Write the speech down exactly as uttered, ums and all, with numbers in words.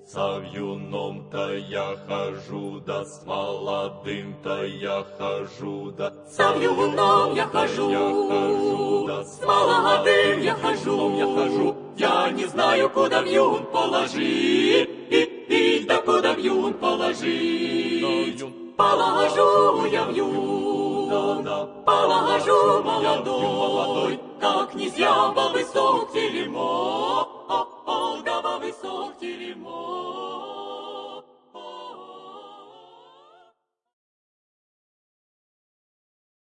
Со вьюном-то я хожу, да с молодым-то я хожу, да Со вьюном я хожу, я хожу, да с молодым я хожу, я хожу. Я не знаю, куда вьюн положить, и, и, да куда вьюн положить. Положу я вьюн, да, да, положу я вьюн молодой, как князья во высок теремок, да во высок теремок.